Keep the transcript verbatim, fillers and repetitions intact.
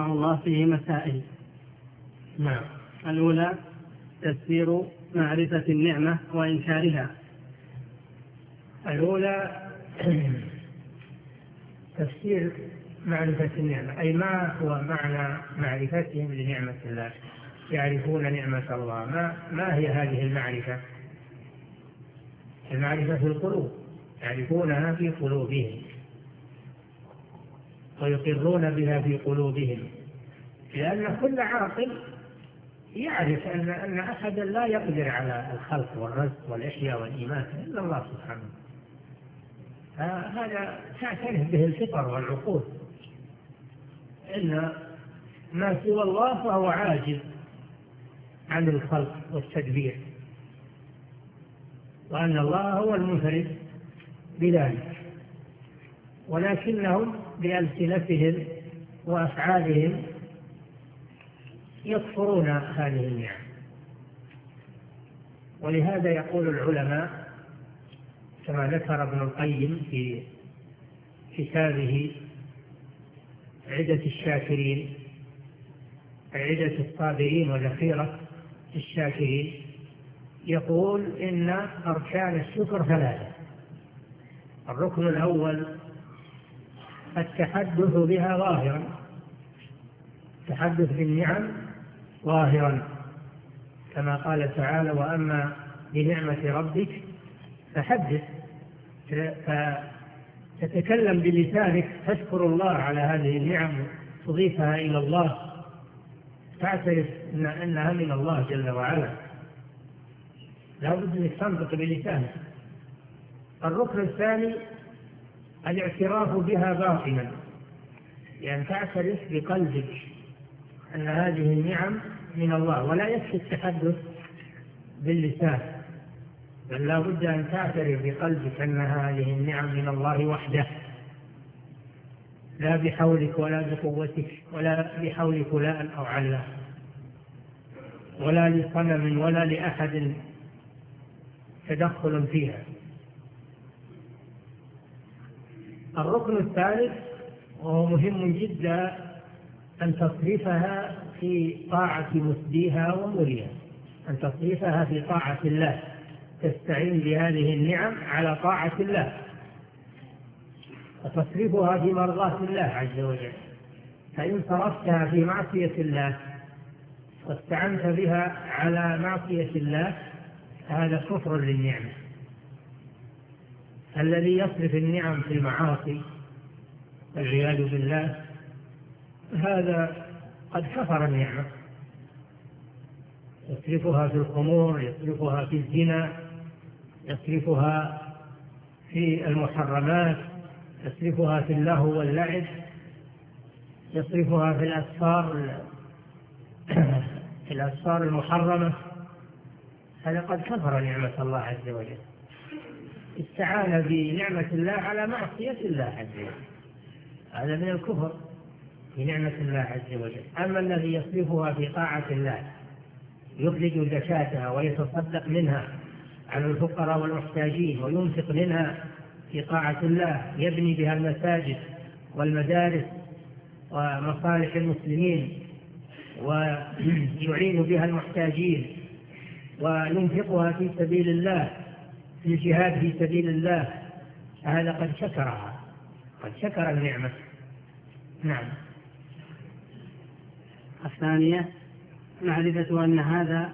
رحمه الله فيه مسائل. نعم. الأولى تفسير معرفة النعمة وإنكارها. الأولى تفسير معرفة النعمة، أي ما هو معنى معرفتهم لنعمة الله، يعرفون نعمة الله، ما, ما هي هذه المعرفة؟ المعرفة في القلوب، يعرفونها في قلوبهم ويقرون بها في قلوبهم، لأن كل عاقل يعرف أن أن أحدا لا يقدر على الخلق والرزق والإحياء والإماتة إلا الله سبحانه. هذا تعترف به الفطر والعقول، إن ما سوى الله فهو عاجز عن الخلق والتدبير، وأن الله هو المنفرد بذلك، ولكنهم بألسنتهم وأفعالهم يكفرون هذه النعم. ولهذا يقول العلماء كما ذكر ابن القيم في كتابه عدة الشاكرين، عدة الصابرين وذخيرة الشاكرين، يقول إن أركان الشكر ثلاثة. الركن الأول التحدث بها ظاهرا، التحدث بالنعم ظاهرا، كما قال تعالى: وأما بنعمة ربك فحدث، فتتكلم بلسانك تشكر الله على هذه النعم، تضيفها إلى الله، تعترف إن أنها من الله جل وعلا، لا بد أن تنطق بلسانك. الركن الثاني الاعتراف بها باطنا، يعني تعترف بقلبك أن هذه النعم من الله، ولا يكفي التحدث باللسان، بل لا بد أن تعترف بقلبك أن هذه النعم من الله وحده، لا بحولك ولا بقوتك ولا بحول فلان أو علان ولا لصنم ولا لأحد تدخل فيها. الركن الثالث وهو مهم جدا أن تصرفها في طاعة مسديها وموليها، أن تصرفها في طاعة الله، تستعين بهذه النعم على طاعة الله وتصرفها في مرضاة الله عز وجل. فإن صرفتها في معصية الله واستعنت بها على معصية الله هذا كفر للنعمة. الذي يصرف النعم في المعاصي والعياذ بالله هذا قد كفر النعمة، يصرفها في الخمور، يصرفها في الزنا، يصرفها في المحرمات، يصرفها في اللهو واللعب، يصرفها في الأسفار في الأسفار المحرمة، هذا قد كفر نعمة الله عز وجل، استعان بنعمة الله على معصية الله عز وجل، هذا من الكفر بنعمة الله عز وجل. أما الذي يصرفها في طاعة الله، يخرج زكاتها ويتصدق منها على الفقراء والمحتاجين وينفق منها في طاعة الله، يبني بها المساجد والمدارس ومصالح المسلمين ويعين بها المحتاجين وينفقها في سبيل الله في الجهاد في سبيل الله، هذا قد شكرها، قد شكر النعمة. نعم. الثانية معرفة أن هذا